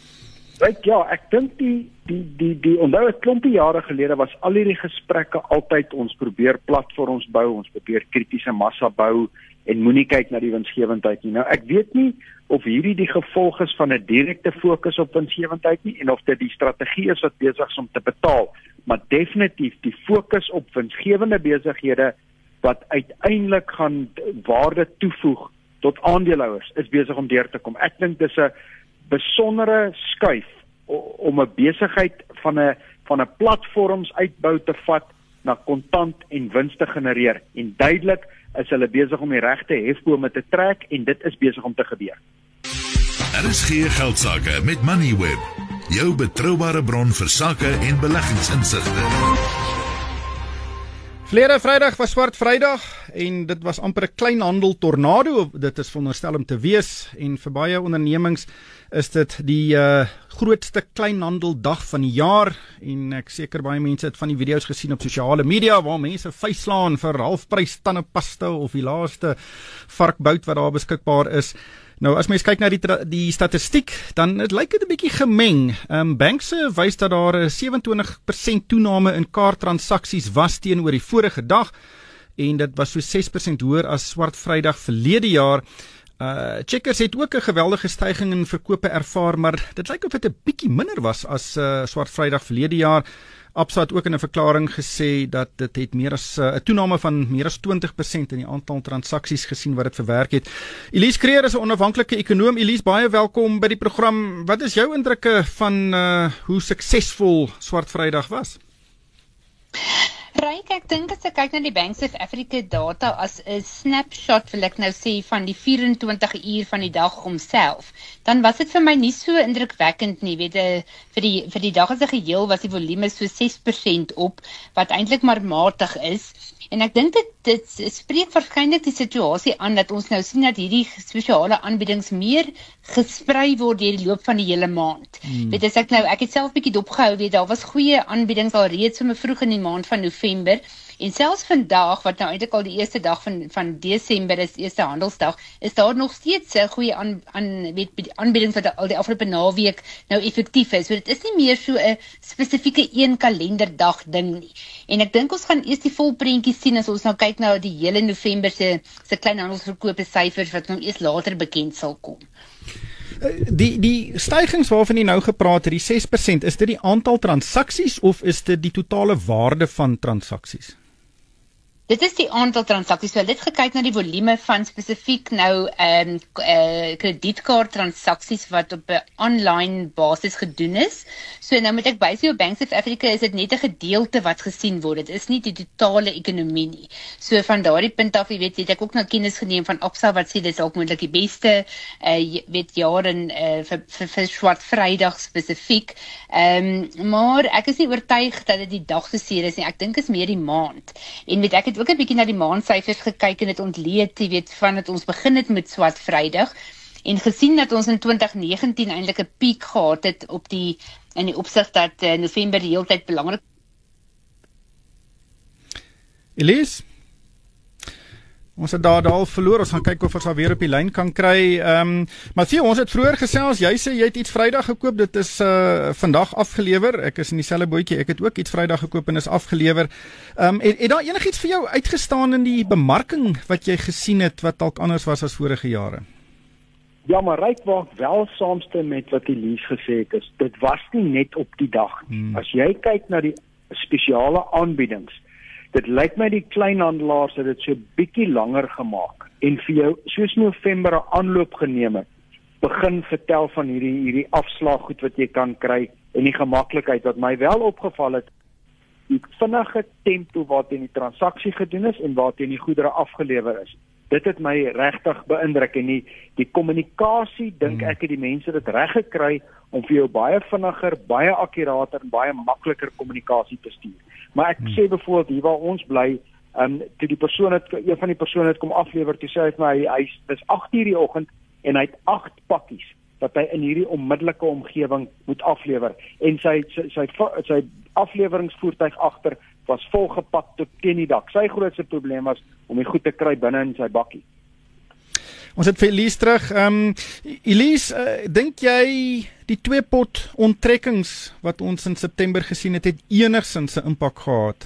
Speaker 3: Ja, ek dink die onthou 'n klompie jare gelede was al hierdie gesprekke altyd ons probeer platforms bou, ons probeer kritiese massa bou en moenie kyk na die winsgewendheid nie. Nou ek weet nie of hierdie die gevolg is van 'n direkte fokus op winsgewendheid nie en of dit die strategie is wat besig is om te betaal, maar definitief die fokus op winsgewende besighede wat uiteindelik gaan waarde toevoeg tot aandeelhouers is besig om deur te kom. Ek dink dis 'n besondere skuif om 'n besigheid van 'n platforms uitbou te vat na kontant en wins te genereer. En duidelik is hulle besig om die regte hefbome te trek en dit is besig om te gebeur.
Speaker 1: RSG Geldsaake met Moneyweb, jou betroubare bron vir sake en beleggingsinsigte.
Speaker 2: Verlede Vrydag was Swart Vrydag en dit was amper 'n kleinhandel tornado. Dit is veronderstel om te wees en vir baie ondernemings is dit die grootste kleinhandeldag van die jaar en ek seker baie mense het van die video's gesien op sosiale media waar mense vuisslaan vir halfprys tandepasta of die laaste varkbout wat daar beskikbaar is. Nou as mens kyk na die statistiek, dan lyk dit 'n bietjie gemeng. Bankse wys dat daar 'n 27% toename in kaarttransaksies was teenoor die vorige dag en dit was so 6% hoër as Swart Vrydag verlede jaar. Checkers het ook 'n geweldige stygings in verkope ervaar, maar dit lyk of dit 'n bietjie minder was as Swart Vrydag verlede jaar. Absa het ook in 'n verklaring gesê dat dit het meer as 'n toename van meer as 20% in die aantal transaksies gesien wat dit verwerk het. Elise Creer is 'n onafhanklike ekonoom. Elise, baie welkom by die program. Wat is jou indrukke van hoe suksesvol Swart Vrydag was?
Speaker 8: Ryk, ek dink as ek kyk na die Bank of Africa data as 'n snapshot, wil ek nou sê, van die 24 uur van die dag homself, dan was dit vir my nie so indrukwekkend nie. Weet, vir die dag as 'n geheel was die volume so 6% op, wat eintlik maar matig is. En ek dink dit spreek waarskynlik die situasie aan dat ons nou sien dat hierdie spesiale aanbiedings meer gesprei word deur die loop van die hele maand. Weet, as ek het self bietjie dopgehou, weet, daar was goeie aanbiedings al reeds so vroeg in die maand van November. En selfs vandag, wat nou eintlik al die eerste dag van Desember is, eerste handelsdag, is daar nog steeds 'n goeie aanbiedings wat al die afgelope naweek nou effektief is. So dit is nie meer so 'n spesifieke een kalenderdag ding nie. En ek dink ons gaan eers die volprentjie sien as ons nou kyk na die hele November se kleinhandelsverkope syfers wat nou eers later bekend sal kom.
Speaker 2: Die stygings waarvan jy nou gepraat het, die 6%, is dit die aantal transaksies of is dit die totale waarde van transaksies?
Speaker 8: Dit is die aantal transaksies. So hulle het gekyk na die volume van spesifiek nou kredietkaart transaksies wat op 'n online basis gedoen is. So nou moet ek bysê op Bank of Africa is dit net 'n gedeelte wat gesien word. Dit is nie die totale ekonomie nie. So van daardie punt af, weet jy, het ek ook nou kennis geneem van Absa wat sê dit is ook moontlik die beste jaar in vir Swart Vrydag spesifiek. Maar ek is nie oortuig dat dit die dag geseer is nie. Ek dink is meer die maand. En weet ek het ook 'n bietjie na die maandsyfers gekyk en dit ontleed, jy weet, van dat ons begin het met Swart Vrydag en gesien dat ons in 2019 eintlik 'n piek gehad het in die opsig dat November die hele tyd belangrik.
Speaker 2: Elise, ons het daar al verloor. Ons gaan kyk of ons haar weer op die lyn kan kry. Matthie, ons het vroeër gesels. Jy sê jy het iets Vrydag gekoop. Dit is vandag afgelewer. Ek is in dieselfde bootjie. Ek het ook iets Vrydag gekoop en is afgelewer. Het daar enigiets vir jou uitgestaan in die bemarking wat jy gesien het wat dalk anders was as vorige jare?
Speaker 3: Ja, maar Ryk wou wel saamstem met wat Elise gesê het. Dit was nie net op die dag nie. As jy kyk na die spesiale aanbiedings, dit lyk my die kleinhandelaars het dit so bietjie langer gemaak en vir jou soos November 'n aanloop geneem het. Begin vertel van hierdie afslaaggoed wat jy kan kry en die gemaklikheid wat my wel opgeval het, die vinnige tempo waarteen die transaksie gedoen is en waarteen die goedere afgelewer is. Dit het my regtig beïndruk en die kommunikasie, dink ek het die mense dit reg gekry om vir jou baie vinniger, baie akkurater en baie makliker kommunikasie te stuur. Maar ek sê byvoorbeeld hier waar ons bly, toe een van die persone het kom aflewer, toe sê hy vir my, dis 8:00 die oggend en hy het 8 pakkies wat hy in hierdie onmiddellike omgewing moet aflewer. En sy afleweringsvoertuig agter was volgepak tot teen die dak. Sy grootste probleem was om die goed te kry binne in sy bakkie.
Speaker 2: Ons het vir Elise terug. Elise, dink jy die 2 pot onttrekkings wat ons in September gesien het enigsins 'n impak gehad?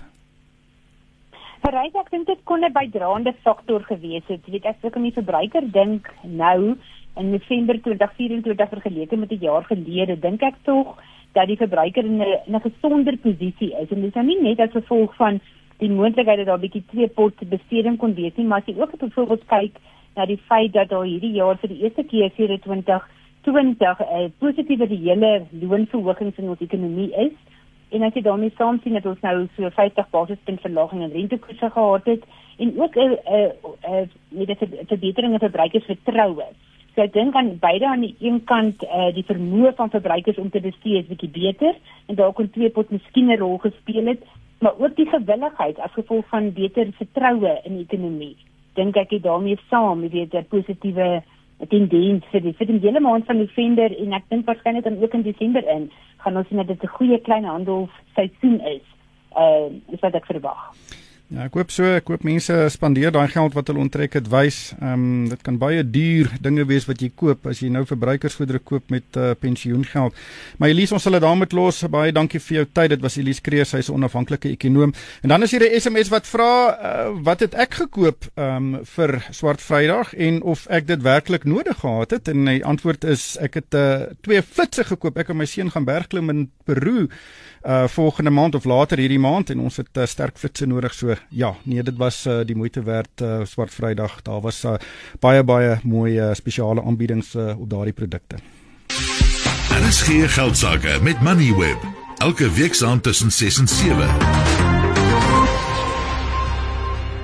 Speaker 9: Ek dink dit kon 'n bydraende faktor gewees het. Jy weet, as ek aan die verbruiker dink nou in November 2024 vergeleke met 'n jaar gelede, dink ek tog dat die verbruiker in 'n gesonder posisie is. En dit is nou nie net as gevolg van die moontlikheid dat daar 'n bietjie 2 pot besteding kon wees nie, maar as jy ook byvoorbeeld kyk na die feit dat daar hierdie jaar vir die eerste keer sedert 2020 positiewe reële loonverhogings in ons ekonomie is. En as jy daarmee saam sien dat ons nou so 50 basispunt verlaging in rentekoerse gehad het en ook 'n verbetering in verbruikersvertroue. So ek dink aan beide aan die een kant die vermoë van verbruikers om te bestee is bietjie beter en daar kon 2 pot miskien 'n rol gespeel het, maar ook die gewilligheid as gevolg van beter vertroue in die ekonomie. Dink ek het daarmee saam, jy weet, 'n positiewe tendens vir die hele maand van November en ek dink waarskynlik dan ook in Desember gaan ons sien dat dit 'n goeie kleinhandelsseisoen is wat ek verwag.
Speaker 2: Ja, ek hoop mense spandeer daai geld wat hulle onttrek het wys. Dit kan baie duur dinge wees wat jy koop as jy nou verbruikersgoedere koop met pensioengeld. Maar Elise, ons sal dit daarmee los. Baie dankie vir jou tyd. Dit was Elise Kreer, sy is 'n onafhanklike ekonoom. En dan is hier 'n SMS wat vra wat het ek gekoop vir Swart Vrydag en of ek dit werklik nodig gehad het. En die antwoord is ek het 2 flitsse gekoop. Ek en my seun gaan bergklim in Peru volgende maand of later hierdie maand en ons het sterk flitsse nodig. So ja, nee, dit was die moeite werd Swart Vrydag. Daar was baie mooi spesiale aanbiedings op daardie produkte.
Speaker 1: RSG Geldsaake met Moneyweb. Elke week saam tussen 6 en 7.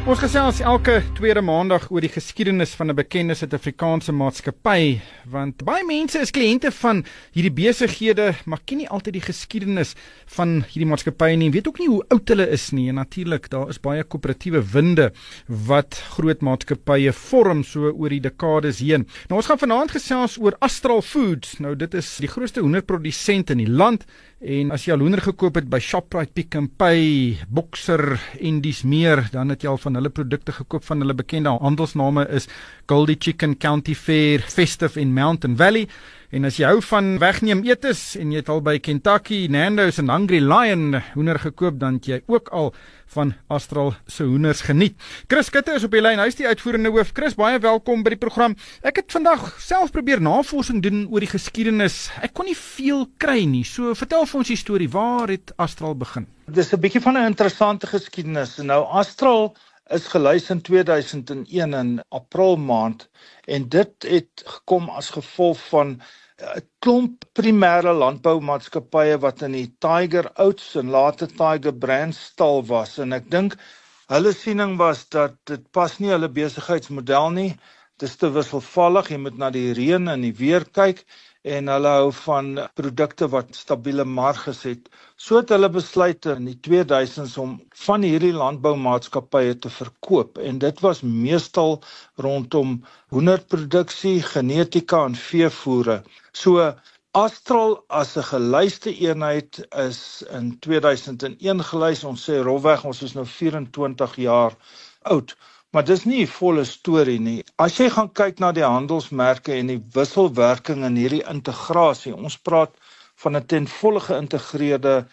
Speaker 2: Ons gesels elke tweede maandag oor die geskiedenis van 'n bekende Suid-Afrikaanse maatskappy, want baie mense is kliënte van hierdie besighede, maar ken nie altyd die geskiedenis van hierdie maatskappye nie, weet ook nie hoe oud hulle is nie, en natuurlik, daar is baie koöperatiewe winde wat groot maatskappye vorm so oor die dekades heen. Nou ons gaan vanaand gesels oor Astral Foods. Nou dit is die grootste hoenderprodusent in die land, en as jy al hoender gekoop het by Shoprite, Pick n Pay, Boxer en dies meer, dan het jy al van hulle produkte gekoop. Van hulle bekende handelsname is Goldie Chicken, County Fair, Festive en Mountain Valley. En as jy hou van wegneem etes en jy het al by Kentucky, Nando's en Hungry Lion hoender gekoop, dan het jy ook al van Astral se hoenders geniet. Chris Skutte is op die lyn, hy is die uitvoerende hoof. Chris, baie welkom by die program. Ek het vandag self probeer navorsing doen oor die geskiedenis. Ek kon nie veel kry nie, so vertel vir ons die storie, waar het Astral begin?
Speaker 10: Dis 'n bietjie van 'n interessante geskiedenis. Nou Astral is gelys in 2001 in April maand, en dit het gekom as gevolg van 'n klomp primêre landboumaatskappye wat in die Tiger Oats en later Tiger Brands stal was, en ek dink hulle siening was dat dit pas nie hulle besigheidsmodel nie, dit is te wisselvallig, jy moet na die reën en die weer kyk, en hulle hou van produkte wat stabiele marges het. So het hulle besluit in die 2000s om van hierdie landboumaatskappye te verkoop, en dit was meestal rondom hoenderproduksie, genetika en veevoere. So Astral as 'n gelyste eenheid is in 2001 gelys, ons sê rofweg, ons is nou 24 jaar oud. Maar dis nie die volle storie nie. As jy gaan kyk na die handelsmerke en die wisselwerking in hierdie integrasie, ons praat van 'n ten volle geïntegreerde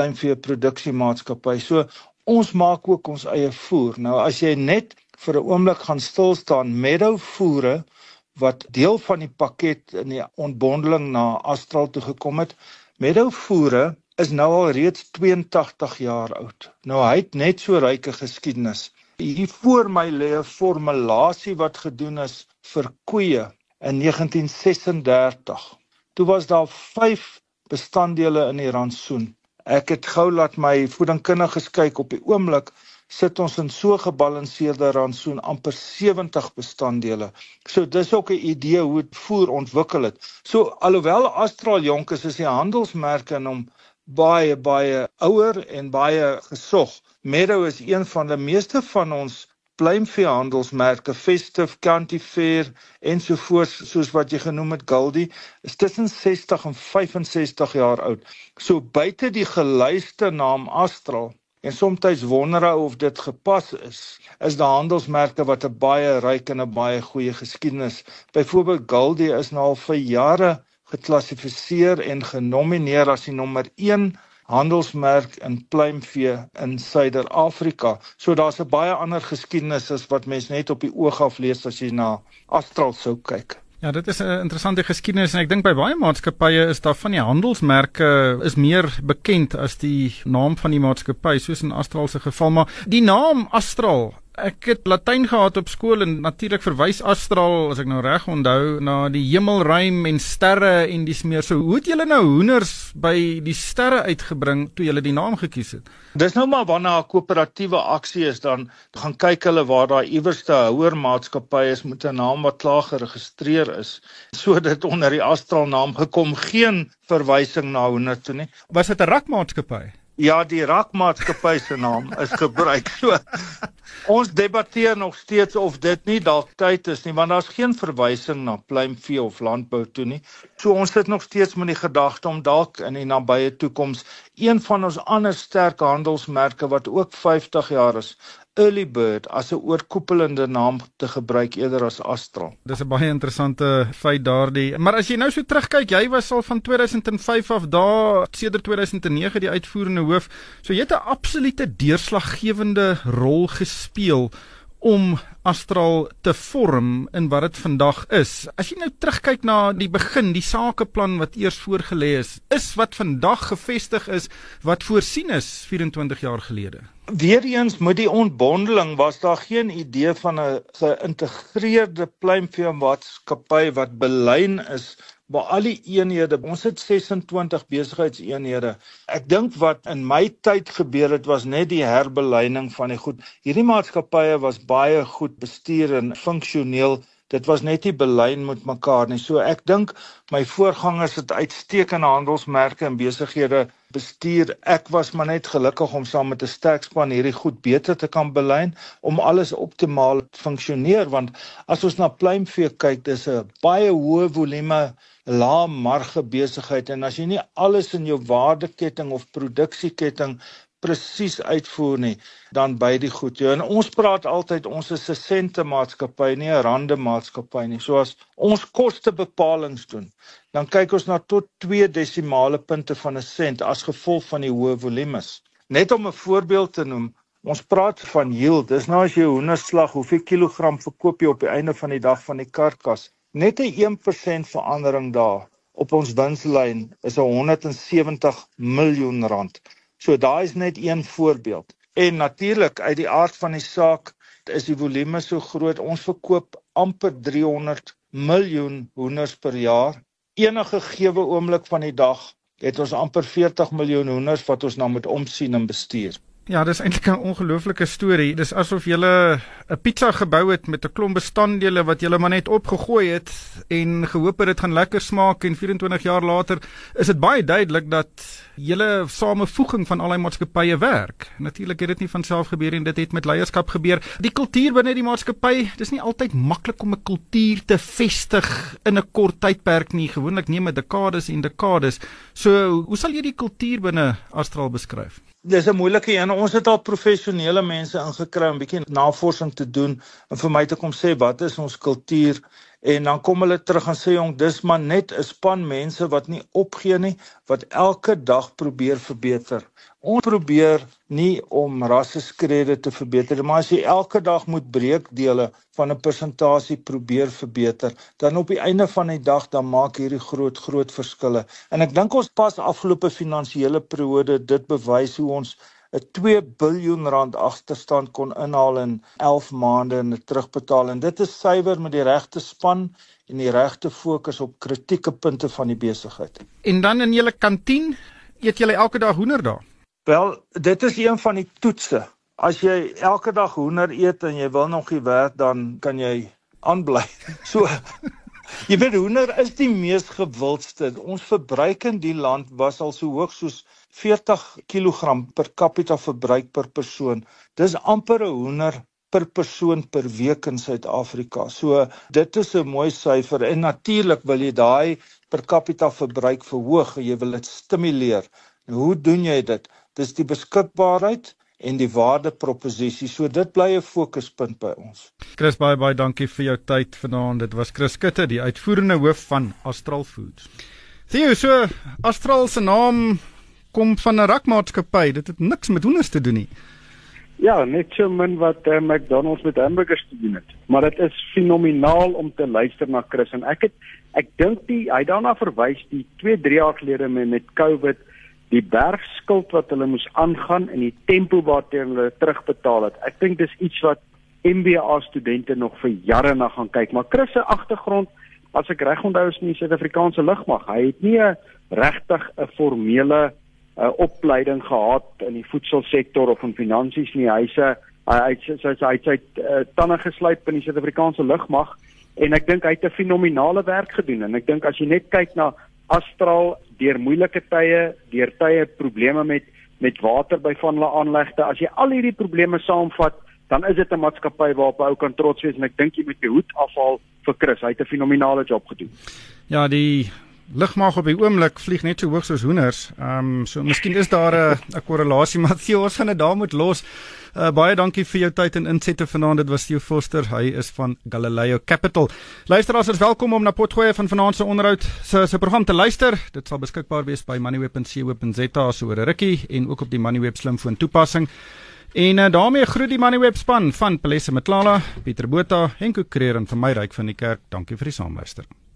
Speaker 10: pluimveeproduksiemaatskappy. So ons maak ook ons eie voer. Nou as jy net vir 'n oomblik gaan stil staan, Meadow voere wat deel van die pakket in die ontbondeling na Astral toe gekom het, Meadow voere is nou al reeds 82 jaar oud. Nou hy het net so ryke geskiedenis. Hier voor my lê 'n formulasie wat gedoen is vir koeie in 1936. Toe was daar 5 bestanddele in die rantsoen. Ek het gou laat my voedingkundiges kyk, op die oomblik sit ons in so gebalanseerde rantsoen amper 70 bestanddele. So dis ook 'n idee hoe het voer ontwikkel het. So alhoewel Astral jonk is die handelsmerke in hom baie ouer en baie gesog. Meadow is een van die meeste van ons pluimveehandelsmerke, Festive, County Fair ensovoorts, soos wat jy genoem het, Goldie, is tussen 60 en 65 jaar oud. So buite die gelyste naam Astral, en soms wonder of dit gepas is daar handelsmerke wat 'n baie ryk en 'n baie goeie geskiedenis. Byvoorbeeld Goldie is nou al vir jare geklassifiseer en genomineer as die nommer 1 handelsmerk in pluimvee in Suider-Afrika. So daar's 'n baie ander geskiedenis as wat mens net op die oog af lees as jy na Astral sou kyk.
Speaker 2: Ja, dit is 'n interessante geskiedenis, en ek dink by baie maatskappye is daar van die handelsmerke is meer bekend as die naam van die maatskappy, soos in Astral se geval, maar die naam Astral, ek het Latyn gehad op skool, en natuurlik verwys Astral, as ek nou reg onthou, na die hemelruim en sterre en dis meer. So hoe het julle nou hoenders by die sterre uitgebring toe julle die naam gekies het?
Speaker 10: Dis nou maar wanneer 'n koöperatiewe aksie is, dan gaan kyk hulle waar daar iewers 'n houer maatskappy is met 'n naam wat klaar geregistreer is. So dit onder die Astral naam gekom, geen verwysing na hoender toe nie.
Speaker 2: Was dit 'n rakmaatskappy?
Speaker 10: Ja, die rakmaatskappy se naam is gebruik. So ons debatteer nog steeds of dit nie dalk tyd is nie, want daar's geen verwysing na pluimvee of landbou toe nie. So ons sit nog steeds met die gedagte om dalk in die nabye toekoms een van ons ander sterk handelsmerke wat ook 50 jaar is, Early Bird, as 'n oorkoepelende naam te gebruik eerder as Astral.
Speaker 2: Dis 'n baie interessante feit daardie. Maar as jy nou so terugkyk, jy was al van 2005 af daar, sedert 2009 die uitvoerende hoof. So jy het 'n absolute deurslaggewende rol gespeel om Astral te vorm in wat dit vandag is. As jy nou terugkyk na die begin, die sakeplan wat eers voorgelê is wat vandag gevestig is, wat voorsien is 24 jaar gelede.
Speaker 10: Weereens met die ontbondeling was daar geen idee van 'n geïntegreerde pluimveemaatskappy wat belyn is by al die eenhede. Ons het 26 besigheidseenhede. Ek dink wat in my tyd gebeur het, was net die herbeleining van die goed. Hierdie maatskappye was baie goed bestuur en funksioneel. Dit was net nie belyn met mekaar nie. So ek dink my voorgangers het uitstekende handelsmerke en besighede bestuur. Ek was maar net gelukkig om saam met 'n sterk span hierdie goed beter te kan belyn, om alles optimaal te funksioneer, want as ons na pluimvee kyk, dis 'n baie hoë volume, lae marge besigheid, en as jy nie alles in jou waardeketting of produksieketting presies uitvoer nie, dan by die goed. En ons praat altyd, ons is 'n sente maatskappy, nie 'n rande maatskappy nie. So as ons kostebepalings doen, dan kyk ons na tot 2 desimale punte van 'n sent as gevolg van die hoë volumes. Net om 'n voorbeeld te noem, ons praat van yield, dis nou as jy hoenderslag, hoeveel kilogram verkoop jy op die einde van die dag van die karkas. Net 'n 1% verandering daar op ons winslyn is 170 miljoen rand. So daar is net een voorbeeld. En natuurlik, uit die aard van die saak, is die volume so groot, ons verkoop amper 300 miljoen hoenders per jaar. Enige gewe oomblik van die dag, het ons amper 40 miljoen hoenders wat ons nou moet omsien en bestuur.
Speaker 2: Ja, dis eintlik 'n ongelooflike storie. Dis asof jy 'n pizza gebou het met 'n klomp bestanddele wat jy maar net opgegooi het en gehoop het dit gaan lekker smaak, en 24 jaar later is dit baie duidelik dat julle samevoeging van al die maatskappye werk. Natuurlik het dit nie van self gebeur en dit het met leierskap gebeur. Die kultuur binne die maatskappy, dis nie altyd maklik om 'n kultuur te vestig in 'n kort tydperk nie. Gewoonlik neem dit dekades en dekades. So, hoe sal jy die kultuur binne Astral beskryf?
Speaker 10: Dis 'n moeilike een. Ons het al professionele mense ingekry om 'n bietjie navorsing te doen en vir my te kom sê wat is ons kultuur, en dan kom hulle terug en sê, jong, dis maar net 'n span mense wat nie opgee nie, wat elke dag probeer verbeter. Ons probeer nie om rasseskrede te verbeter, maar as jy elke dag moet breekdele van 'n persentasie probeer verbeter, dan op die einde van die dag, dan maak hierdie groot verskille. En ek dink ons pas afgelope finansiële periode dit bewys hoe ons 'n 2 biljoen rand agterstand kon inhaal in 11 maande en dit terugbetaal. En dit is suiwer met die regte span en die regte fokus op kritieke punte van die besigheid.
Speaker 2: En dan in julle kantien, eet julle elke dag hoender daar?
Speaker 10: Wel, dit is een van die toetse. As jy elke dag hoender eet en jy wil nog nie werk, dan kan jy aanbly. So, jy weet, hoender is die mees gewildste. Ons verbruik in die land was al so hoog soos 40 kilogram per capita verbruik per persoon. Dis amper 'n hoender per persoon per week in Suid-Afrika. So dit is 'n mooi syfer, en natuurlik wil jy daai per capita verbruik verhoog, jy wil dit stimuleer. En hoe doen jy dit? Dis die beskikbaarheid en die waardeproposisie. So dit bly 'n fokuspunt by ons.
Speaker 2: Chris, baie dankie vir jou tyd vanaand. Dit was Chris Skutte, die uitvoerende hoof van Astral Foods. Theo, so Astral se naam kom van 'n rakmaatskappy. Dit het niks met hoenders te doen nie.
Speaker 3: Ja, net so min wat McDonald's met hamburgers te doen het. Maar dit is fenomenaal om te luister na Chris. En ek dink hy daarna verwys die 2-3 jaar gelede met COVID, die bergskuld wat hulle moes aangaan en die tempo waarteen hulle terugbetaal het. Ek dink dis iets wat MBA studente nog vir jare na gaan kyk. Maar Chris se agtergrond, as ek reg onthou, is in die Suid-Afrikaanse lugmag. Hy het nie regtig 'n formele opleiding gehad in die voedselsektor of in finansies nie. Hy het sy tande geslyp in die Suid-Afrikaanse lugmag, en ek dink hy het 'n fenominale werk gedoen. En ek dink as jy net kyk na Astral deur moeilike tye, deur tye probleme met water by van hulle aanlegte, as jy al hierdie probleme saamvat, dan is dit 'n maatskappy waarop ou kan trots wees, en ek dink jy moet die hoed afhaal vir Chris. Hy het 'n fenominale job gedoen.
Speaker 2: Ja, die lugmag op die oomblik vlieg net so hoog soos hoenders. So miskien is daar 'n korrelasie, maar Theo, ons gaan dit daar moet los. Baie dankie vir jou tyd en insette vanaand. Dit was Theo Forster, hy is van Galileo Capital. Luisteraars is welkom om na Potgoe van vanaand se onderhoud se program te luister. Dit sal beskikbaar wees by moneyweb.co.za so oor 'n rukkie, en ook op die Moneyweb slimfoon toepassing. En daarmee groet die Moneyweb span van Pelesse Matlala, Pieter Botha, Henko Kreer en van my Ryk van die Kerk. Dankie vir die saamluister.